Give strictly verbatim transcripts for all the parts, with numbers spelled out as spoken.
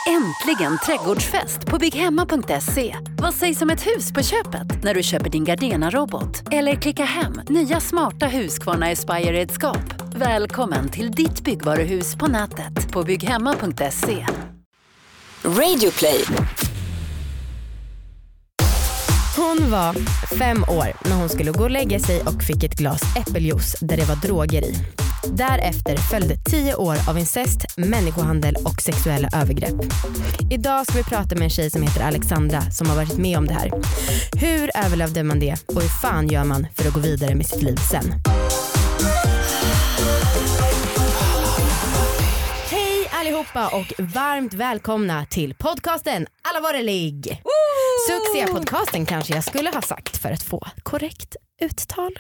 Äntligen trädgårdsfest på bygghemma punkt se. Vad sägs om ett hus på köpet när du köper din Gardena-robot? Eller klicka hem nya smarta Husqvarna Aspire-redskap. Välkommen till ditt byggvaruhus på nätet på bygghemma punkt se. Radio Play. Hon var fem år när hon skulle gå och lägga sig och fick ett glas äppeljuice där det var droger i. Därefter följde tio år av incest, människohandel och sexuella övergrepp. Idag ska vi prata med en tjej som heter Alexandra som har varit med om det här. Hur överlevde man det och hur fan gör man för att gå vidare med sitt liv sen? Hej allihopa och varmt välkomna till podcasten Alla våra ligg. Succépodcasten kanske jag skulle ha sagt för att få korrekt uttal.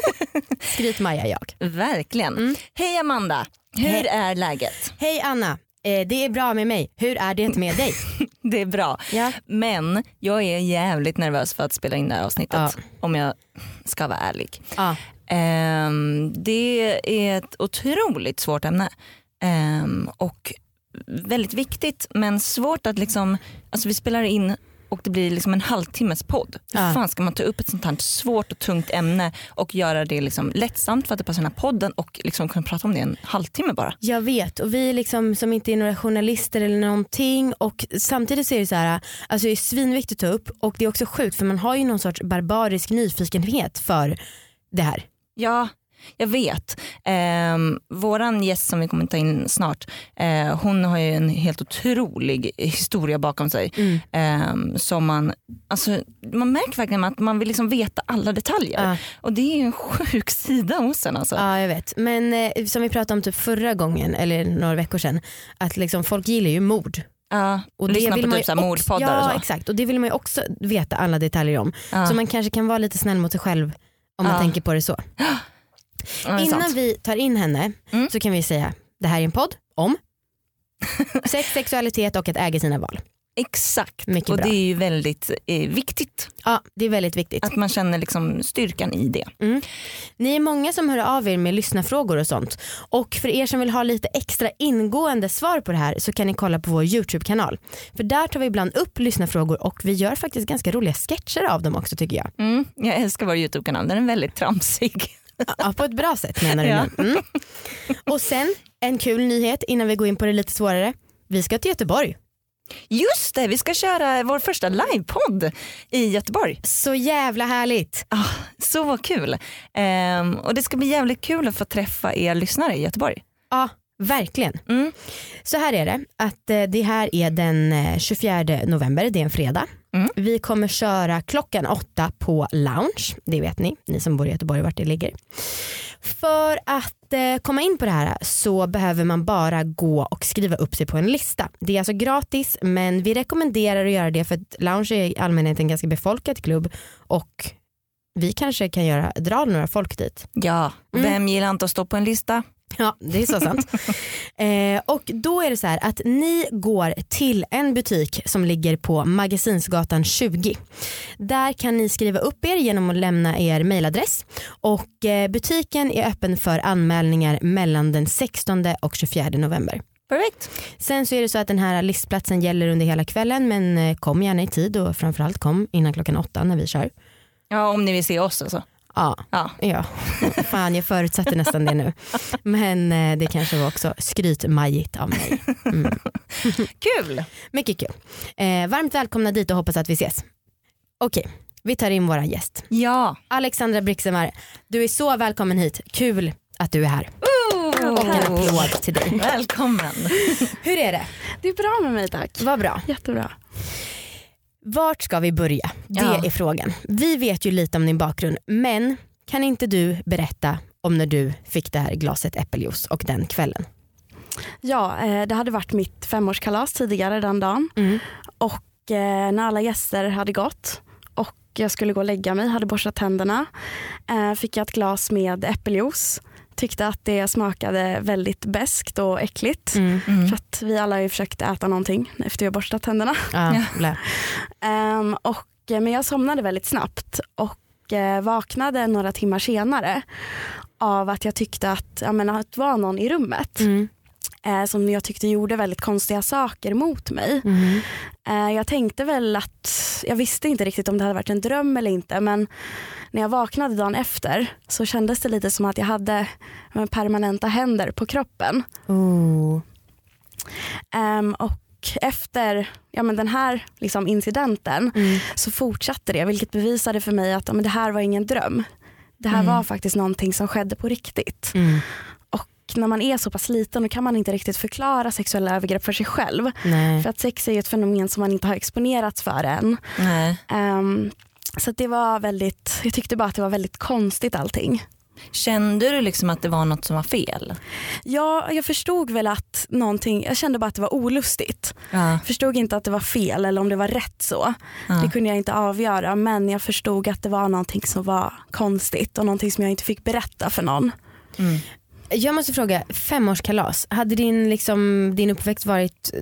Skryt Maja jag. Verkligen. Mm. Hej Amanda, hur Hej. är läget? Hej Anna, eh, det är bra med mig. Hur är det med dig? Det är bra, ja. Men jag är jävligt nervös för att spela in det här avsnittet. Ja. Om jag ska vara ärlig. Ja. eh, Det är ett otroligt svårt ämne. eh, Och väldigt viktigt, men svårt att liksom, alltså vi spelar in och det blir liksom en halvtimmes podd. Hur ja. fan ska man ta upp ett sånt här svårt och tungt ämne och göra det liksom lättsamt för att det passar den här podden och liksom kunna prata om det en halvtimme bara? Jag vet, och vi liksom som inte är några journalister eller någonting, och samtidigt så är det så här, alltså det är svinviktigt att ta upp, och det är också sjukt för man har ju någon sorts barbarisk nyfikenhet för det här. Ja, jag vet. Eh, våran gäst som vi kommer ta in snart, eh, hon har ju en helt otrolig historia bakom sig. Mm. Eh, som man, alltså, man märker verkligen att man vill liksom veta alla detaljer. Ja. Och det är ju en sjuk sida hos en alltså. Ja, jag vet. Men eh, som vi pratade om typ förra gången, eller några veckor sedan, att liksom, folk gillar ju mord. Ja, och det lyssna vill på man typ så här mordpoddar ja, och så. Exakt. Och det vill man ju också veta alla detaljer om. Ja. Så man kanske kan vara lite snäll mot sig själv om man ja. tänker på det så. Ja, innan sant. vi tar in henne mm. så kan vi säga, det här är en podd om sex, sexualitet och att äga sina val. Exakt, mycket och bra. Det är ju väldigt eh, viktigt. Ja, det är väldigt viktigt. Att man känner liksom styrkan i det. Mm. Ni är många som hör av er med lyssnarfrågor och sånt. Och för er som vill ha lite extra ingående svar på det här så kan ni kolla på vår YouTube-kanal. För där tar vi ibland upp lyssnarfrågor och vi gör faktiskt ganska roliga sketcher av dem också, tycker jag. Mm, jag älskar vår YouTube-kanal, den är väldigt tramsig. Ja, på ett bra sätt menar du. Ja. Mm. Och sen en kul nyhet innan vi går in på det lite svårare. Vi ska till Göteborg. Just det, vi ska köra vår första livepodd i Göteborg. Så jävla härligt. Ah, så kul. Um, och det ska bli jävligt kul att få träffa er lyssnare i Göteborg. Ja, verkligen. Mm. Så här är det, att eh, det här är den eh, tjugofjärde november, det är en fredag. Mm. Vi kommer köra klockan åtta på Lounge, det vet ni, ni som bor i Göteborg vart det ligger. För att eh, komma in på det här så behöver man bara gå och skriva upp sig på en lista. Det är alltså gratis, men vi rekommenderar att göra det för att Lounge är i allmänhet en ganska befolkad klubb och vi kanske kan göra, dra några folk dit. Ja, vem mm. gillar inte att stå på en lista? Ja, det är så sant. eh, och då är det så här att ni går till en butik som ligger på Magasinsgatan tjugo. Där kan ni skriva upp er genom att lämna er mailadress. Och eh, butiken är öppen för anmälningar mellan den sextonde och tjugofjärde november. Perfekt. Sen så är det så att den här listplatsen gäller under hela kvällen, men eh, kom gärna i tid och framförallt kom innan klockan åtta när vi kör. Ja, om ni vill se oss alltså. Ja, ja. ja. Fan, jag förutsatte nästan det nu. Men eh, det kanske var också skrytmajigt av mig. Mm. Kul! Mycket kul. Eh, varmt välkomna dit och hoppas att vi ses. Okej, vi tar in våra gäst. Ja. Alexandra Brixemar, du är så välkommen hit. Kul att du är här. Uh, och en applåd till dig. Välkommen. Hur är det? Det är bra med mig, tack. Vad bra. Jättebra. Vart ska vi börja? Det ja. är frågan. Vi vet ju lite om din bakgrund, men kan inte du berätta om när du fick det här glaset äppeljuice och den kvällen? Ja, det hade varit mitt femårskalas tidigare den dagen. Mm. Och när alla gäster hade gått och jag skulle gå och lägga mig, hade borstat tänderna, fick jag ett glas med äppeljuice. Tyckte att det smakade väldigt beskt och äckligt. Mm. Mm. För att vi alla har ju försökt äta någonting efter jag borstat tänderna. Ah, um, och, men jag somnade väldigt snabbt och uh, vaknade några timmar senare av att jag tyckte att, jag menar, att det var någon i rummet. Mm. eh, som jag tyckte gjorde väldigt konstiga saker mot mig. Mm. Eh, jag tänkte väl att, jag visste inte riktigt om det hade varit en dröm eller inte, men när jag vaknade dagen efter så kändes det lite som att jag hade men, permanenta händer på kroppen. Oh. Um, och efter ja, men den här liksom, incidenten mm. så fortsatte det, vilket bevisade för mig att ja, men det här var ingen dröm. Det här mm. var faktiskt någonting som skedde på riktigt. Mm. Och när man är så pass liten då kan man inte riktigt förklara sexuella övergrepp för sig själv. Nej. För att sex är ju ett fenomen som man inte har exponerats för än. Nej. Um, så att det var väldigt, jag tyckte bara att det var väldigt konstigt allting. Kände du liksom att det var något som var fel? Ja, jag förstod väl att någonting, jag kände bara att det var olustigt. Ja. Förstod inte att det var fel eller om det var rätt så. Ja. Det kunde jag inte avgöra, men jag förstod att det var någonting som var konstigt och någonting som jag inte fick berätta för någon. Mm. Jag måste fråga, femårskalas, hade din, liksom, din uppväxt varit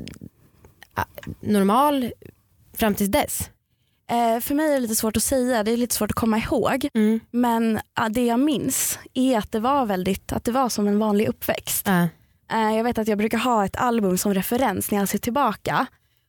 äh, normal fram till dess? Eh, för mig är det lite svårt att säga, det är lite svårt att komma ihåg. Mm. Men äh, det jag minns är att det var väldigt, att det var som en vanlig uppväxt. Uh. Eh, jag vet att jag brukar ha ett album som referens när jag ser tillbaka.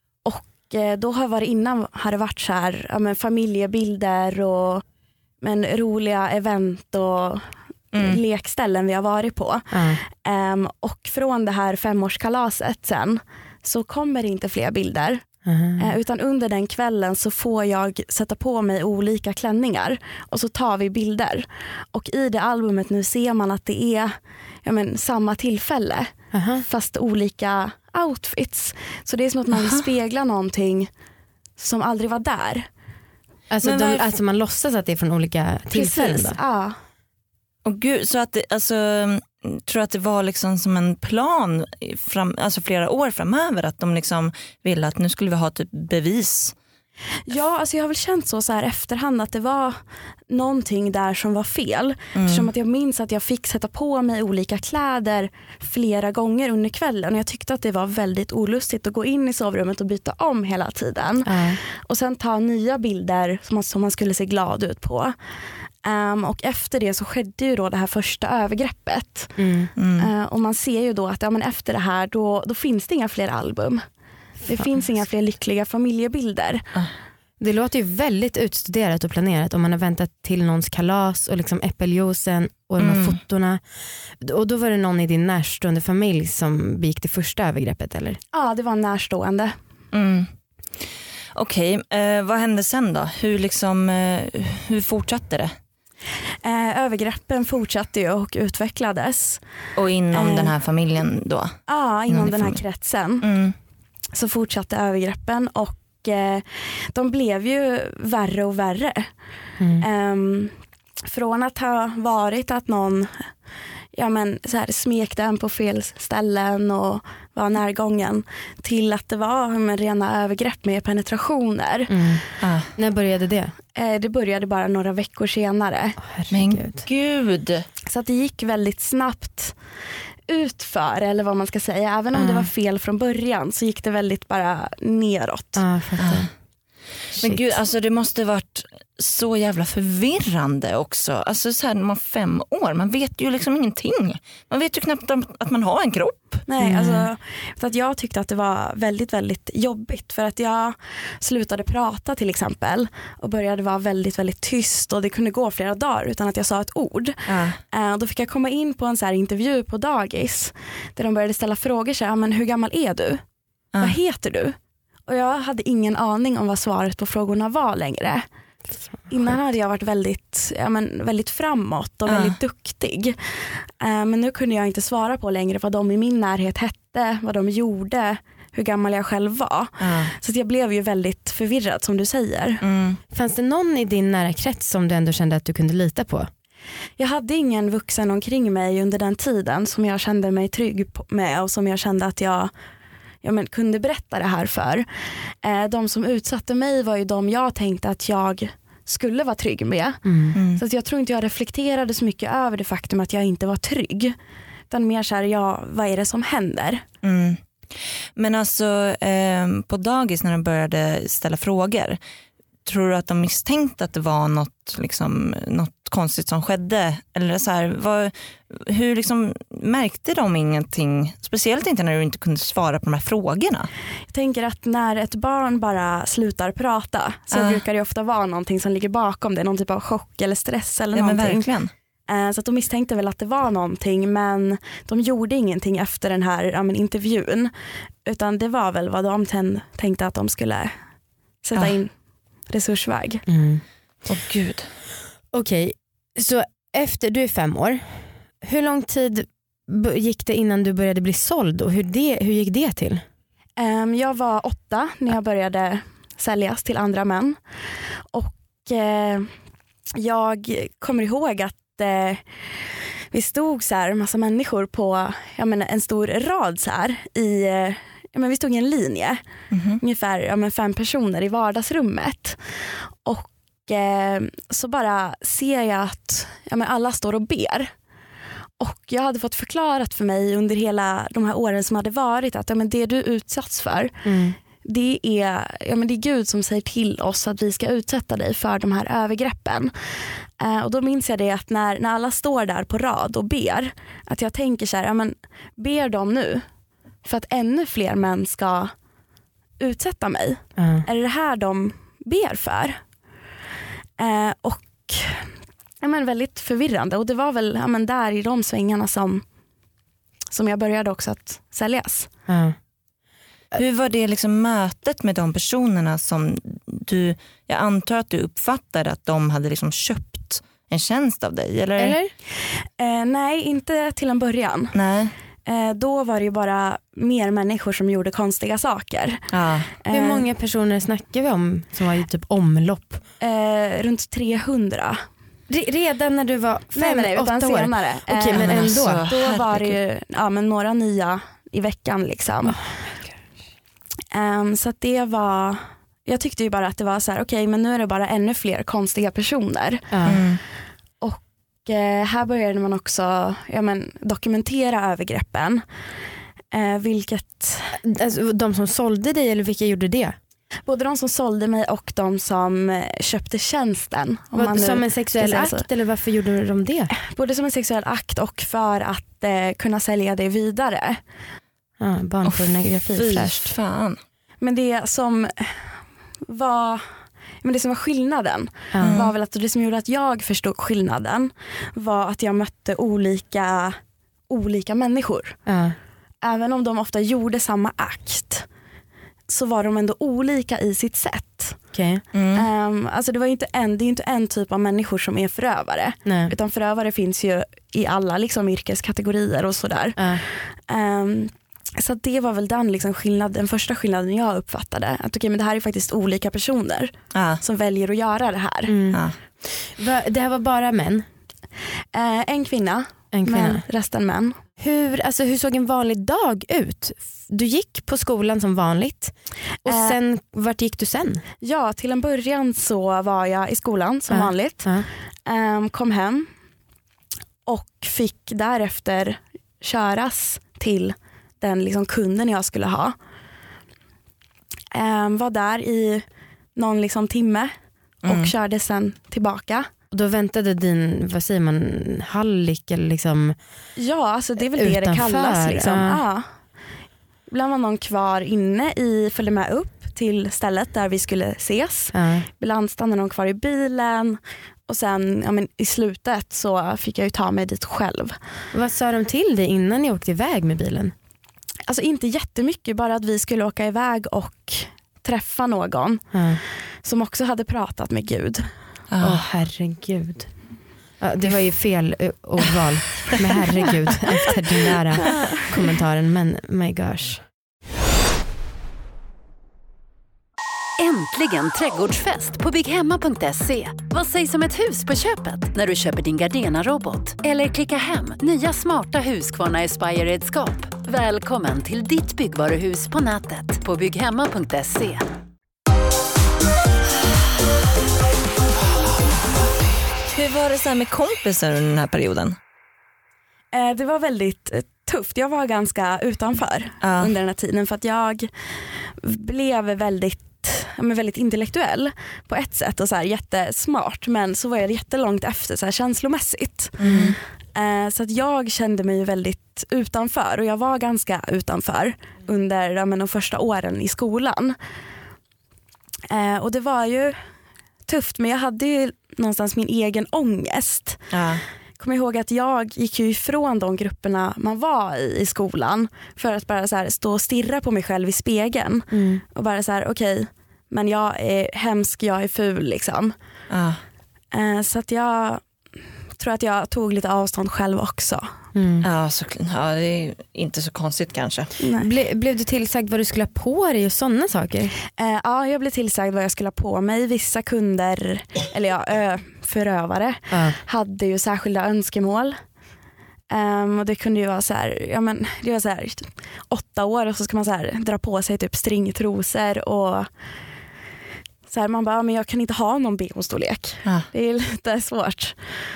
Och eh, då har det innan har det varit så här, ja, men familjebilder och men, roliga event och mm. lekställen vi har varit på. Uh. Eh, och från det här femårskalaset sen så kommer det inte fler bilder. Uh-huh. Utan under den kvällen så får jag sätta på mig olika klänningar och så tar vi bilder. Och i det albumet nu ser man att det är ja men, samma tillfälle uh-huh. fast olika outfits. Så det är som att man vill uh-huh. spegla någonting som aldrig var där. Alltså, de, varför... alltså man låtsas att det är från olika tillfällen. Precis, ja. Och gud, så att det, alltså, tror att det var liksom som en plan fram, alltså flera år framöver att de liksom ville att nu skulle vi ha typ bevis. Ja, alltså jag har väl känt så, så här efterhand att det var någonting där som var fel. Mm. Eftersom att jag minns att jag fick sätta på mig olika kläder flera gånger under kvällen. Och jag tyckte att det var väldigt olustigt att gå in i sovrummet och byta om hela tiden. Mm. Och sen ta nya bilder som man, som man skulle se glad ut på. Um, och efter det så skedde ju då det här första övergreppet. Mm. Mm. Uh, och man ser ju då att ja, men efter det här då, då finns det inga fler album. Det Fan. finns inga fler lyckliga familjebilder. Uh. Det låter ju väldigt utstuderat och planerat om man har väntat till någons kalas och liksom äppeljuicen och de här mm. fotorna. Och då var det någon i din närstående familj som begick det första övergreppet, eller? Ja, det var en närstående. Mm. Okej, okay. eh, vad hände sen då? Hur, liksom, eh, hur fortsatte det? Eh, övergreppen fortsatte ju och utvecklades. Och inom eh, den här familjen då? Ja, inom, inom den här kretsen. Mm. Så fortsatte övergreppen och eh, de blev ju värre och värre. Mm. Eh, från att ha varit att någon ja, men, så här, smekte en på fel ställen och var närgången till att det var men, rena övergrepp med penetrationer. Mm. Ah. När började det? Eh, det började bara några veckor senare. Oh, men gud. Så att det gick väldigt snabbt utför, eller vad man ska säga. Även om ah. det var fel från början så gick det väldigt bara neråt. Ah, ah. Men gud, alltså det måste varit så jävla förvirrande också. Alltså så här när man är fem år, man vet ju liksom ingenting. Man vet ju knappt att man har en kropp. Nej, mm. alltså så att jag tyckte att det var väldigt, väldigt jobbigt för att jag slutade prata till exempel och började vara väldigt, väldigt tyst och det kunde gå flera dagar utan att jag sa ett ord. Mm. Uh, då fick jag komma in på en så här intervju på dagis där de började ställa frågor så här, men hur gammal är du? Mm. Vad heter du? Och jag hade ingen aning om vad svaret på frågorna var längre. Innan hade jag varit väldigt, ja, men, väldigt framåt och uh. väldigt duktig. Uh, men nu kunde jag inte svara på längre vad de i min närhet hette, vad de gjorde, hur gammal jag själv var. Uh. Så att jag blev ju väldigt förvirrad som du säger. Mm. Fanns det någon i din nära krets som du ändå kände att du kunde lita på? Jag hade ingen vuxen omkring mig under den tiden som jag kände mig trygg med och som jag kände att jag Ja, men kunde berätta det här för. Eh, de som utsatte mig var ju de jag tänkte att jag skulle vara trygg med. Mm. Mm. Så att jag tror inte jag reflekterade så mycket över det faktum att jag inte var trygg. Utan mer så här, ja, vad är det som händer? Mm. Men alltså eh, på dagis när de började ställa frågor, tror du att de misstänkte att det var något, liksom, något konstigt som skedde? Eller så här, vad, hur liksom, märkte de ingenting? Speciellt inte när du inte kunde svara på de här frågorna. Jag tänker att när ett barn bara slutar prata så uh. brukar det ofta vara någonting som ligger bakom det. Någon typ av chock eller stress eller ja, någonting. Men verkligen. Så att de misstänkte väl att det var någonting, men de gjorde ingenting efter den här ja, men, intervjun. Utan det var väl vad de ten- tänkte att de skulle sätta uh. in resursväg. Mm. Åh gud. Okej, så efter, du är fem år. Hur lång tid b- gick det innan du började bli såld och hur, det, hur gick det till? Um, jag var åtta när jag började säljas till andra män. Och uh, jag kommer ihåg att uh, vi stod så här, en massa människor på jag menar, en stor rad så här, i, uh, ja, men vi stod i en linje. Mm-hmm. Ungefär ja, men fem personer i vardagsrummet. Och så bara ser jag att ja, men alla står och ber. Och jag hade fått förklarat för mig under hela de här åren som hade varit att ja, men det du utsatts för mm. det, är, ja, men det är Gud som säger till oss att vi ska utsätta dig för de här övergreppen. Uh, och då minns jag det att när, när alla står där på rad och ber, att jag tänker så här, ja, men ber de nu för att ännu fler män ska utsätta mig? Mm. Är det det här de ber för? Eh, och ja, men väldigt förvirrande, och det var väl ja, men där i de svängarna som, som jag började också att säljas. Mm. Hur var det liksom mötet med de personerna som du, jag antar att du uppfattade att de hade liksom köpt en tjänst av dig, eller? eller? Eh, nej, inte till en början. Nej. Eh, då var det ju bara mer människor som gjorde konstiga saker. Ja. Eh, Hur många personer snackar vi om som var i typ omlopp? Eh, runt trehundra. Re- redan när du var fem, nej, nej, åtta år? senare. Okej, okay, men ändå. Alltså, då var det ju ja, men några nya i veckan liksom. Oh, um, så att det var, jag tyckte ju bara att det var så här, okej, okay, men nu är det bara ännu fler konstiga personer. Mm. Och eh, här började man också ja, men, dokumentera övergreppen. Eh, vilket... Alltså, de som sålde dig, eller vilka gjorde det? Både de som sålde mig och de som köpte tjänsten. Om man som nu, en sexuell akt, så. Eller varför gjorde de det? Både som en sexuell akt och för att eh, kunna sälja det vidare. Ah, barnpornografi. Oh, fan. Men det som var... Men det som var skillnaden mm. var väl att det som gjorde att jag förstod skillnaden var att jag mötte olika, olika människor. Mm. Även om de ofta gjorde samma akt så var de ändå olika i sitt sätt. Okay. Mm. Um, alltså det, var inte en, det är inte en typ av människor som är förövare. Nej. Utan förövare finns ju i alla liksom, yrkeskategorier och sådär. Mm. Um, så det var väl den, liksom, skillnad, den första skillnaden jag uppfattade. Att okay, men det här är faktiskt olika personer ah. som väljer att göra det här. Mm. Ah. Va, det här var bara män? Uh, en kvinna, en kvinna. Men resten män. Hur, alltså, hur såg en vanlig dag ut? Du gick på skolan som vanligt. Och uh, sen, vart gick du sen? Ja, till en början så var jag i skolan som uh. vanligt. Uh. Um, kom hem och fick därefter köras till den liksom kunden jag skulle ha. Um, var där i någon liksom timme och mm. körde sen tillbaka. Och då väntade din, vad säger man, hallick eller liksom ja, alltså det är väl utanför. Det det kallas liksom. Uh. Ja. Ibland var någon kvar inne i, följde med upp till stället där vi skulle ses. Uh. Ibland stannade någon kvar i bilen. Och sen ja, men i slutet så fick jag ju ta mig dit själv. Vad sa de till dig innan ni åkte iväg med bilen? Alltså inte jättemycket, bara att vi skulle åka iväg och träffa någon mm. som också hade pratat med Gud. Åh oh, herregud. Ja, det var ju fel ordval med herregud efter den där kommentaren, men my gosh. Äntligen trädgårdsfest på bygghemma punkt se. Vad sägs om ett hus på köpet när du köper din Gardena-robot? Eller klicka hem nya smarta Husqvarna Aspire-redskap. Välkommen till ditt byggvaruhus på nätet på bygghemma punkt se. Hur var det så här med kompisar under den här perioden? Eh, det var väldigt eh, tufft. Jag var ganska utanför uh. under den här tiden för att jag blev väldigt ja, men väldigt intellektuell på ett sätt och så här jättesmart, men så var jag jättelångt efter så här känslomässigt. Mm. Eh, så att jag kände mig väldigt utanför, och jag var ganska utanför under ja, men de första åren i skolan. Eh, och det var ju tufft, men jag hade ju någonstans min egen ångest. Ja. Kommer ihåg att jag gick ju ifrån de grupperna man var i i skolan för att bara så här stå och stirra på mig själv i spegeln. Mm. Och bara så här, okej, okay, men jag är hemsk, jag är ful liksom. Ja. Eh, så att jag tror att jag tog lite avstånd själv också. Mm. Ja, så, ja, det är inte så konstigt kanske. Ble, blev du tillsagd vad du skulle ha på dig och sådana saker? Eh, ja, jag blev tillsagd vad jag skulle ha på mig. Vissa kunder, eller ja, ö, förövare, uh. hade ju särskilda önskemål. Um, och det kunde ju vara så här, ja men det var så här åtta år och så ska man så här dra på sig typ stringtrosor och så här, man bara, men jag kan inte ha någon B H-storlek. Uh. Det är lite svårt.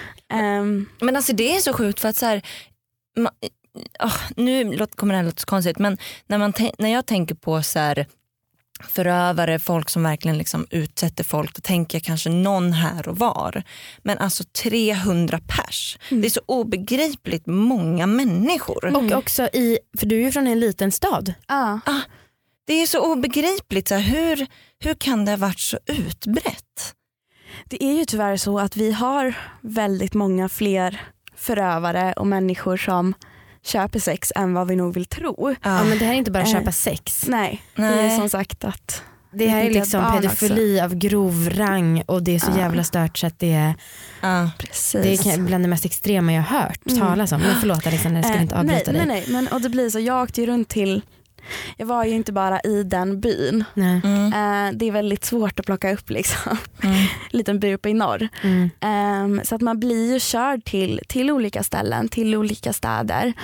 Um, men alltså det är så sjukt för att så här, man, oh, nu kommer det här låta så konstigt, men när, man te- när jag tänker på så här förövare, folk som verkligen liksom utsätter folk, då tänker jag kanske någon här och var. Men alltså trehundra pers. Mm. Det är så obegripligt många människor. Mm. Och också i, för du är ju från en liten stad. Ah. Ah, det är så obegripligt. Så här, hur, hur kan det ha varit så utbrett? Det är ju tyvärr så att vi har väldigt många fler förövare och människor som köper sex än vad vi nog vill tro. Ja, ja men det här är inte bara köpa sex. Eh, nej, nej, det är som sagt att det här är liksom pedofili också av grov rang, och det är så ja. jävla stört så att det är, ja. det är bland det mest extrema jag har hört mm. talas om. Men förlåt Alexander, jag ska eh, inte avbryta nej, dig. Nej, nej, men och det blir så, jag åkte ju runt till, jag var ju inte bara i den byn. Mm. Eh, det är väldigt svårt att plocka upp liksom. Mm. Liten by uppe i norr. Mm. Eh, så att man blir ju körd till, till olika ställen, till olika städer.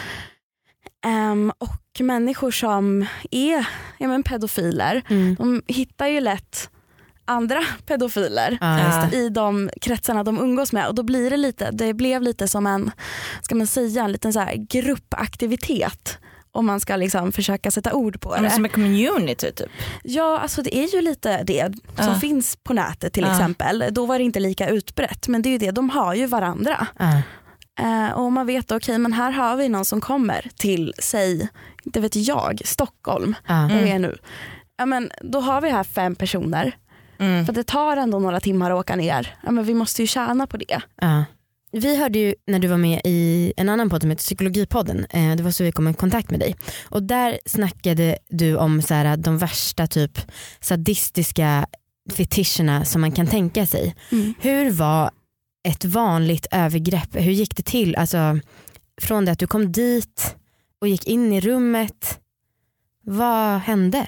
Eh, och människor som är ja, men pedofiler, mm. de hittar ju lätt andra pedofiler ah, i de kretsarna de umgås med, och då blir det lite, det blev lite som en, ska man säga, en liten så här gruppaktivitet. Om man ska liksom försöka sätta ord på det. Men som en community typ? Ja, alltså det är ju lite det som uh. finns på nätet till uh. exempel. Då var det inte lika utbrett, men det är ju det, de har ju varandra. Uh. Uh, och man vet, okej, okay, men här har vi någon som kommer till, säg, det vet jag, Stockholm, uh. där vi är nu. Ja, men då har vi här fem personer. Mm. För det tar ändå några timmar att åka ner. Ja, men vi måste ju tjäna på det. Uh. Vi hörde ju när du var med i en annan podd som heter Psykologipodden, eh, det var så vi kom i kontakt med dig. Och där snackade du om så här, de värsta typ sadistiska fetischerna som man kan tänka sig. Mm. Hur var ett vanligt övergrepp? Hur gick det till? Alltså, från det att du kom dit och gick in i rummet, vad hände?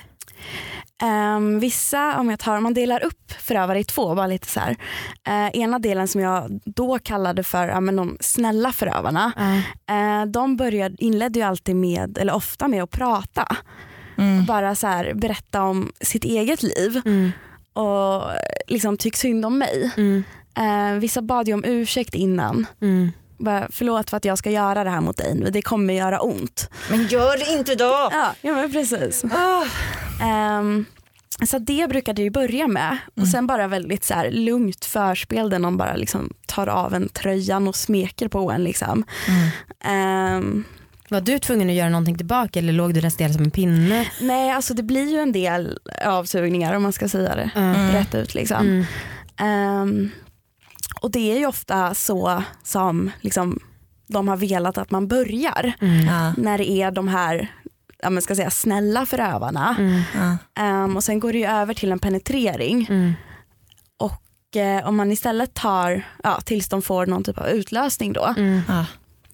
Um, vissa, om jag tar, man delar upp förövare i två, bara lite så här. Uh, ena delen som jag då kallade för ja, men de snälla förövarna, mm. uh, de började, inledde ju alltid med, eller ofta med att prata. Mm. Bara så här, berätta om sitt eget liv mm. och liksom tycks synd om mig. Mm. Uh, vissa bad ju om ursäkt innan. Mm. Bara, förlåt för att jag ska göra det här mot dig, det kommer göra ont. Men gör det inte då! Ja, ja men precis. Oh. Um, så det brukade jag börja med. Och mm. sen bara väldigt så här lugnt förspel där någon bara liksom tar av en tröjan och smeker på en liksom. Mm. Um, var du tvungen att göra någonting tillbaka eller låg du resterande som en pinne? Nej, alltså det blir ju en del avsugningar om man ska säga det mm. rätt ut liksom. Mm. Um, och det är ju ofta så som liksom, de har velat att man börjar. Mm. Ja. När det är de här, ja, man ska säga, snälla förövarna. Mm. Ja. Um, och sen går det ju över till en penetrering. Mm. Och eh, om man istället tar, ja, tills de får någon typ av utlösning då. Mm. Ja.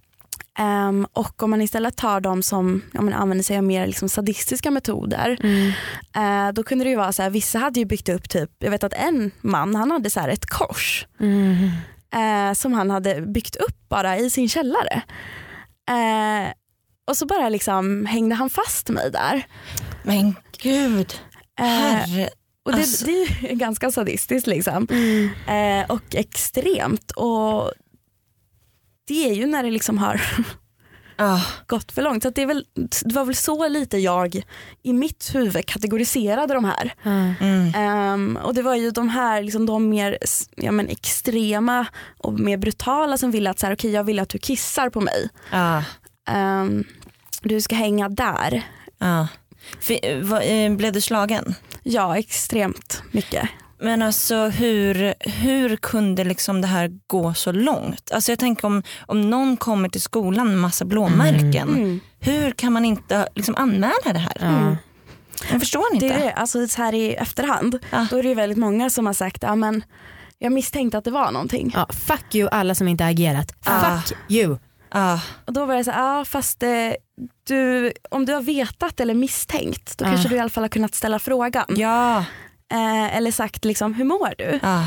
Um, och om man istället tar de som ja, man använder sig av mer liksom sadistiska metoder, mm. uh, då kunde det ju vara så här, vissa hade ju byggt upp typ, jag vet att en man, han hade så här ett kors mm. uh, som han hade byggt upp bara i sin källare. Uh, och så bara liksom hängde han fast mig där. Men gud, herre. Uh, och det, alltså. det är ju ganska sadistiskt liksom. Mm. Uh, och extremt. Och det är ju när det liksom har ah. gått för långt. Så att det, är väl, det var väl så lite jag i mitt huvud kategoriserade de här. Mm. Um, och det var ju de här liksom, de mer ja, men, extrema och mer brutala som ville att så här, okej, jag vill att du kissar på mig. Ah. Um, du ska hänga där. Ah. För, vad, blev du slagen? Ja, extremt mycket. Men alltså hur, hur kunde liksom det här gå så långt? Alltså jag tänker om, om någon kommer till skolan med massa blåmärken. Mm. Mm. Hur kan man inte liksom anmäla det här? Mm. Jag förstår inte. Det är det. Alltså så här i efterhand. Ja. Då är det väldigt många som har sagt ja, men jag misstänkte att det var någonting. Ja, fuck you alla som inte agerat. Ah. Fuck you. Ah. Och då var det så ja fast eh, du, om du har vetat eller misstänkt då ah. kanske du i alla fall har kunnat ställa frågan. Ja. Eh, eller sagt liksom, hur mår du? Ah.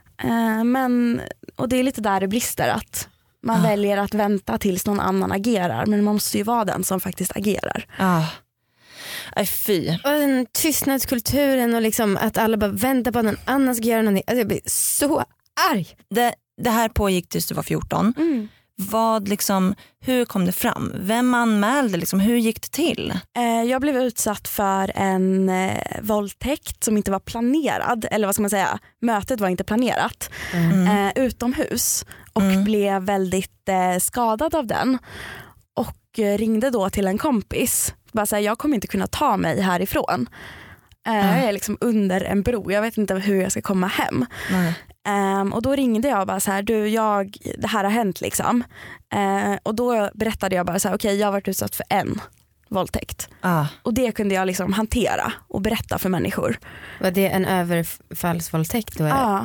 Eh, men, och det är lite där det brister att man ah. väljer att vänta tills någon annan agerar, men man måste ju vara den som faktiskt agerar. Ah. Aj, fy. Och den tystnadskulturen och liksom att alla bara väntar på att någon annan ska göra någonting. Alltså jag blir så arg. Det, det här pågick tills du var fjorton. Mm. Vad liksom, hur kom det fram? Vem anmälde? Liksom, hur gick det till? Eh, jag blev utsatt för en eh, våldtäkt som inte var planerad. Eller vad ska man säga? Mötet var inte planerat. Mm. Eh, utomhus. Och mm. blev väldigt eh, skadad av den. Och eh, ringde då till en kompis. Bara säga, jag kommer inte kunna ta mig härifrån. Eh, mm. Jag är liksom under en bro. Jag vet inte hur jag ska komma hem. Mm. Um, och då ringde jag bara så här, du, jag, det här har hänt liksom. Uh, och då berättade jag bara så här, okej, okay, jag har varit utsatt för en våldtäkt. Ah. Och det kunde jag liksom hantera och berätta för människor. Var det en överfallsvåldtäkt då? Ja.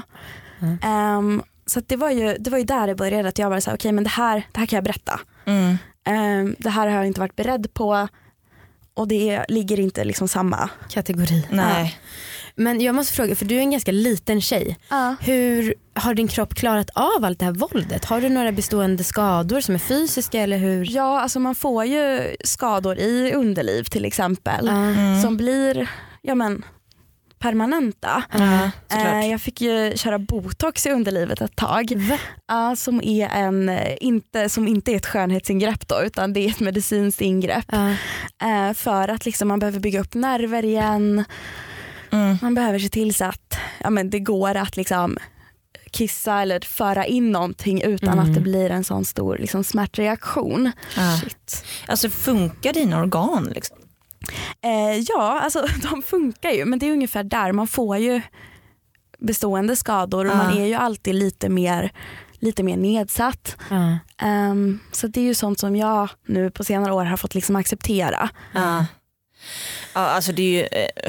Mm. Um, så att det var ju det var ju där det började, att jag bara så här, okej, okay, men det här, det här kan jag berätta. Mm. Um, det här har jag inte varit beredd på. Och det ligger inte liksom samma kategori. Nej. Ja. Men jag måste fråga, för du är en ganska liten tjej. Uh. Hur har din kropp klarat av allt det här våldet? Har du några bestående skador som är fysiska eller hur? Ja, alltså man får ju skador i underliv till exempel. Uh. Som blir, ja men, permanenta. Uh, uh, jag fick ju köra botox i underlivet ett tag. Uh, som, är en, inte, som inte är ett skönhetsingrepp då, utan det är ett medicinskt ingrepp. Uh. Uh, för att liksom man behöver bygga upp nerver igen. Mm. Man behöver se till så att ja, men det går att liksom kissa eller föra in någonting utan mm. att det blir en sån stor liksom, smärtreaktion. Ah. Shit. Alltså funkar dina organ liksom? Eh, ja, alltså de funkar ju, men det är ungefär där. Man får ju bestående skador och ah. man är ju alltid lite mer lite mer nedsatt. Ah. Um, så det är ju sånt som jag nu på senare år har fått liksom acceptera. Ah. Ja, alltså det är ju eh...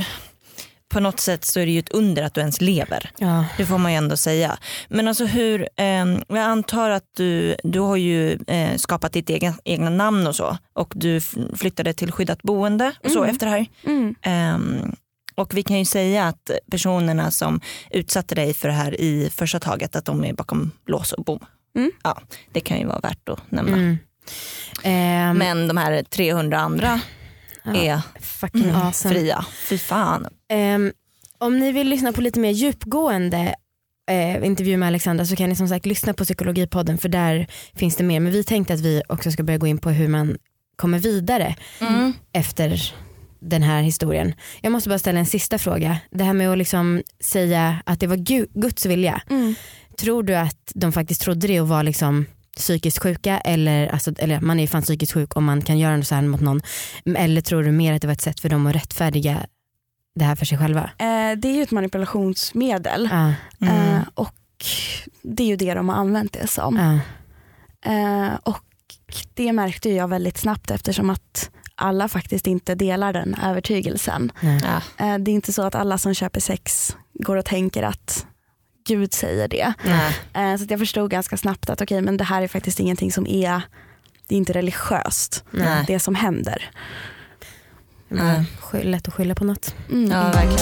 på något sätt så är det ju ett under att du ens lever. Ja. Det får man ju ändå säga. Men alltså hur, eh, jag antar att du, du har ju eh, skapat ditt egen, egna namn och så. Och du flyttade till skyddat boende och så mm. efter det här. Mm. Eh, och vi kan ju säga att personerna som utsatte dig för det här i första taget, att de är bakom lås och bom. Mm. Ja, det kan ju vara värt att nämna. Mm. Um. Men de här trehundra andra är fucking mm, awesome. Fria. Fy fan. Um, om ni vill lyssna på lite mer djupgående uh, intervju med Alexandra så kan ni som sagt lyssna på Psykologipodden, för där finns det mer. Men vi tänkte att vi också ska börja gå in på hur man kommer vidare mm. efter den här historien. Jag måste bara ställa en sista fråga. Det här med att liksom säga att det var Gu- Guds vilja. Mm. Tror du att de faktiskt trodde det och var liksom psykiskt sjuka, eller, alltså, eller man är ju fan psykiskt sjuk om man kan göra något så här mot någon, eller tror du mer att det var ett sätt för dem att rättfärdiga det här för sig själva? Eh, det är ju ett manipulationsmedel ah. mm. eh, och det är ju det de har använt det som. Ah. Eh, och det märkte jag väldigt snabbt, eftersom att alla faktiskt inte delar den övertygelsen. Mm. Eh, det är inte så att alla som köper sex går och tänker att Gud säger det. Mm. Så att jag förstod ganska snabbt att okej, men det här är faktiskt ingenting som är, det är inte religiöst. Mm. Det som händer. Mm. Lätt att skylla på något. Mm. Ja, verkligen.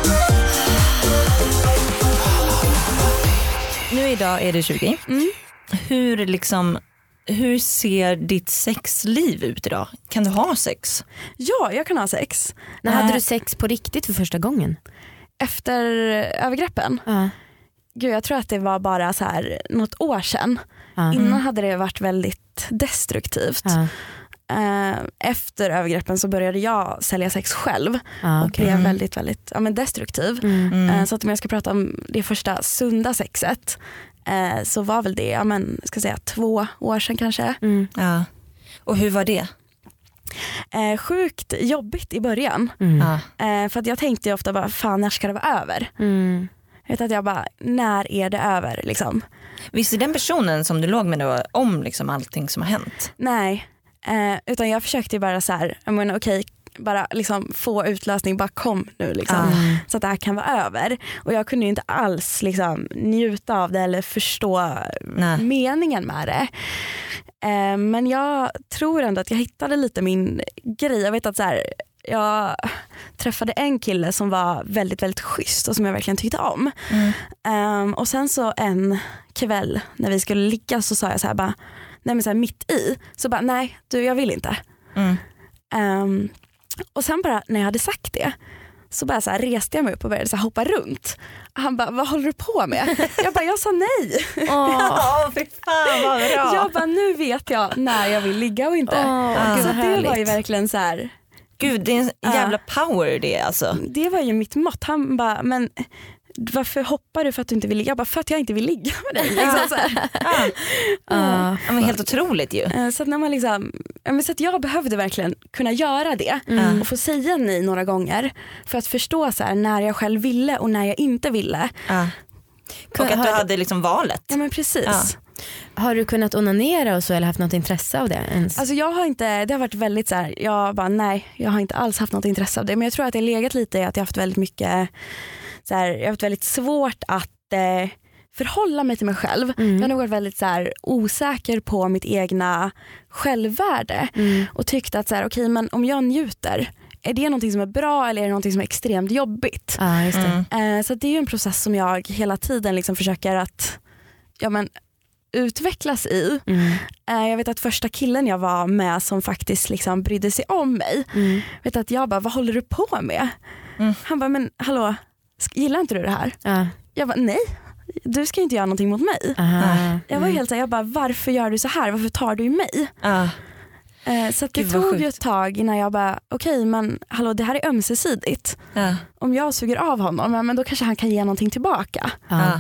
Nu idag är det tjugo. Mm. Hur liksom hur ser ditt sexliv ut idag? Kan du ha sex? Ja, jag kan ha sex. När äh, hade du sex på riktigt för första gången? Efter övergreppen? Uh. Gud, jag tror att det var bara så här något år sedan. Uh. Innan hade det varit väldigt destruktivt. Uh. eh, efter övergreppen så började jag sälja sex själv ah, och okay. blev väldigt, väldigt ja, men destruktiv. Mm. Mm. Eh, så att om jag ska prata om det första sunda sexet eh, så var väl det ja, men, ska jag säga, två år sedan kanske. Mm. Ja. Och hur var det? Eh, sjukt jobbigt i början. Mm. Ja. Eh, för att jag tänkte ju ofta bara, fan när ska det vara över? Mm. Jag vet att jag bara, när är det över liksom? Visste den personen som du låg med då om liksom allting som har hänt? Nej, eh, utan jag försökte ju bara så här, jag menar, okej, bara liksom få utlösning, bara kom nu liksom, Mm. så att det här kan vara över. Och jag kunde ju inte alls liksom njuta av det eller förstå Nej. meningen med det. Eh, men jag tror ändå att jag hittade lite min grej. Jag vet att så här, jag träffade en kille som var väldigt, väldigt schysst och som jag verkligen tyckte om. Mm. Um, och sen så en kväll när vi skulle ligga så sa jag så här bara, nej men så här mitt i, så bara nej du jag vill inte. Mm. Um, och sen bara när jag hade sagt det så bara så här reste jag mig upp och började så här hoppa runt. Han bara, vad håller du på med? Jag bara, jag sa nej. Åh, fy fan vad bra. Jag bara, nu vet jag när jag vill ligga och inte. Åh, så gud, vad det var ju härligt. verkligen så här. Gud, det är en jävla power det alltså. Det var ju mitt mått. Han bara, men varför hoppar du för att du inte vill ligga? Jag bara, för att jag inte vill ligga med dig. Liksom, så här. Ja. Ja. Ja, men helt otroligt ju. Eh, Så att, när man liksom, ja, men så att jag behövde verkligen kunna göra det Mm. och få säga nej några gånger för att förstå så här, när jag själv ville och när jag inte ville. Ja. Och att du hade liksom valet. Ja men precis. Ja. Har du kunnat onanera och så eller haft något intresse av det ens? Alltså jag har inte, det har varit väldigt så här, jag bara nej, jag har inte alls haft något intresse av det, men jag tror att det har legat lite i att jag har haft väldigt mycket så här, jag har haft väldigt svårt att eh, förhålla mig till mig själv. Mm. Jag har nog varit väldigt så här, osäker på mitt egna självvärde Mm. och tyckt att så här, okej, men om jag njuter, är det någonting som är bra eller är det någonting som är extremt jobbigt? Ja, just det. Mm. Eh, så det är ju en process som jag hela tiden liksom försöker att ja, men, utvecklas i. Mm. Eh, jag vet att första killen jag var med som faktiskt liksom brydde sig om mig, Mm. vet att jag bara, vad håller du på med? Mm. Han bara, men hallå, sk- gillar inte du det här? Ja. Jag bara, nej, du ska inte göra någonting mot mig. Aha. Jag var ju Mm. helt så här, jag bara, varför gör du så här? Varför tar du i mig? Ja. Eh, så att det Gud, vad tog ju sjukt. ett tag innan jag bara, okej okay, men hallå, det här är ömsesidigt. Ja. Om jag suger av honom, ja, men då kanske han kan ge någonting tillbaka. Ja. Ja.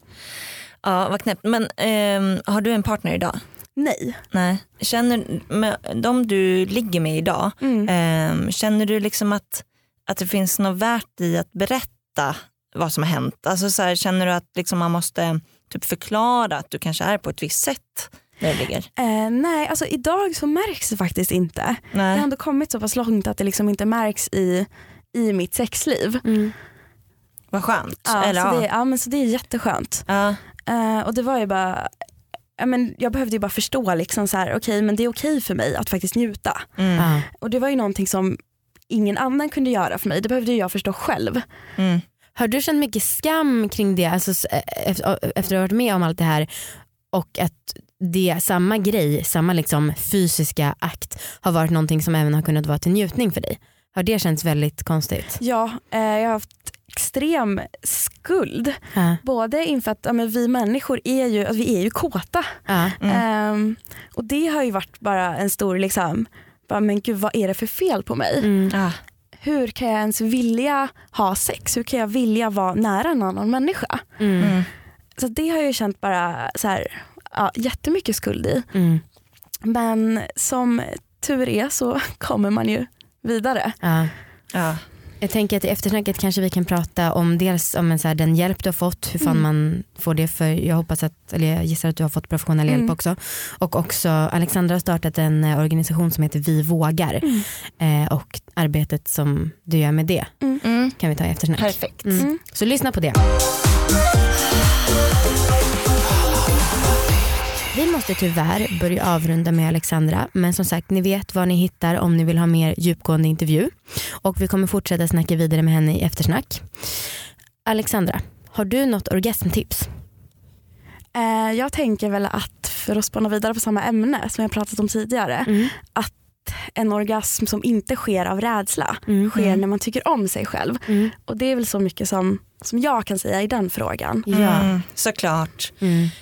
Ja, vad knäppt. Men ehm, har du en partner idag? Nej. Nej. Känner med de du ligger med idag, Mm. ehm, känner du liksom att, att det finns något värt i att berätta vad som har hänt? Alltså så här, känner du att liksom man måste typ förklara att du kanske är på ett visst sätt där du ligger? Eh, nej, alltså idag så märks det faktiskt inte. Jag har Nej. ändå kommit så pass långt att det liksom inte märks i, i mitt sexliv. Mm. Vad skönt. Ja, Eller, så, ja. det, ja, men så det är jätteskönt. Ja. Eh, och det var ju bara, ja, men jag behövde ju bara förstå liksom så här, okej, men det är okej för mig att faktiskt njuta. Mm. Ja. Och det var ju någonting som ingen annan kunde göra för mig. Det behövde ju jag förstå själv. Mm. Har du känt mycket skam kring det alltså, s- efter, efter att ha varit med om allt det här och att det samma grej, samma liksom fysiska akt har varit någonting som även har kunnat vara till njutning för dig? Har det känts väldigt konstigt? Ja, eh, jag har haft extrem skuld. Ja. Både inför att ja, men vi människor är ju, alltså, vi är ju kåta. Ja. Mm. Ehm, och det har ju varit bara en stor liksom, bara, men gud vad är det för fel på mig? Mm. Ja. Hur kan jag ens vilja ha sex? Hur kan jag vilja vara nära en annan människa? Mm. Mm. Så det har jag ju känt bara så här, ja, jättemycket skuld i. Mm. Men som tur är så kommer man ju vidare. Ja. Ja. Jag tänker att i eftersnacket kanske vi kan prata om dels om en så här, den hjälp du har fått, hur fan Mm. man får det, för jag hoppas att, eller jag gissar att du har fått professionell hjälp Mm. också. Och också Alexandra har startat en eh, organisation som heter Vi vågar Mm. eh, och arbetet som du gör med det Mm. kan vi ta i eftersnack. Perfekt. Mm. Mm. Så lyssna på det. Vi måste tyvärr börja avrunda med Alexandra, men som sagt, ni vet vad ni hittar om ni vill ha mer djupgående intervju, och vi kommer fortsätta snacka vidare med henne i eftersnack. Alexandra, har du något orgasmtips? Eh, jag tänker väl att, för att spåna vidare på samma ämne som jag pratat om tidigare, Mm. att en orgasm som inte sker av rädsla Mm. sker när man tycker om sig själv. Mm. Och det är väl så mycket som, som jag kan säga i den frågan. Ja. Mm. Såklart. Mm.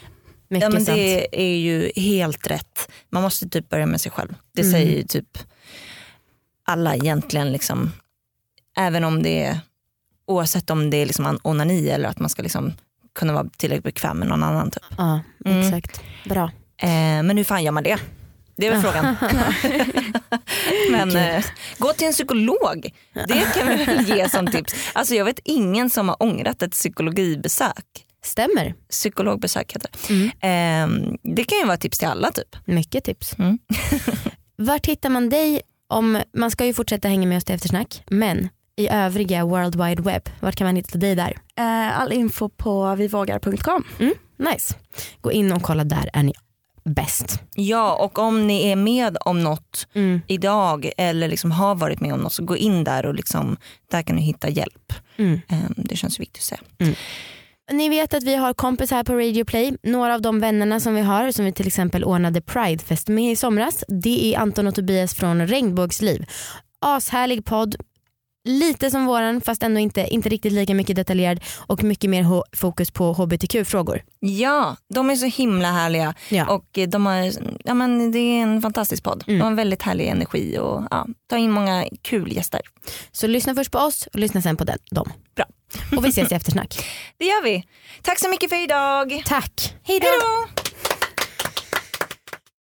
Mycket ja, men sant. det är ju helt rätt. Man måste typ börja med sig själv. Det Mm. säger ju typ alla egentligen liksom. Även om det är, oavsett om det är liksom onani eller att man ska liksom kunna vara tillräckligt bekväm med någon annan typ. Ja, Mm. exakt. Bra. Eh, men hur fan gör man det? Det är väl frågan. Men eh, gå till en psykolog. Det kan vi väl ge som tips. Alltså jag vet ingen som har ångrat ett psykologibesök. Stämmer. Psykologbesök heter det. Mm. Eh, det kan ju vara tips till alla typ. Mycket tips. Mm. Vart hittar man dig om, man ska ju fortsätta hänga med oss till eftersnack, men i övriga World Wide Web, vart kan man hitta dig där? Eh, all info på vivågar punkt com. Mm, nice. Gå in och kolla, där är ni bäst. Ja, och om ni är med om något Mm. idag eller liksom har varit med om något, så gå in där och liksom, där kan ni hitta hjälp. Mm. Eh, det känns viktigt att säga. Mm. Ni vet att vi har kompis här på Radio Play. Några av de vännerna som vi har, som vi till exempel ordnade Pridefest med i somras, det är Anton och Tobias från Regnbågsliv. Ashärlig podd. Lite som våran, fast ändå inte, inte riktigt lika mycket detaljerad och mycket mer ho- fokus på H B T Q-frågor. Ja, de är så himla härliga. Ja. Och de har, ja, men det är en fantastisk podd. Mm. De har en väldigt härlig energi och ja, tar in många kul gäster. Så lyssna först på oss och lyssna sen på den, dem. Bra. Och vi ses i eftersnack. Det gör vi. Tack så mycket för idag. Tack. Hej då. Hej då.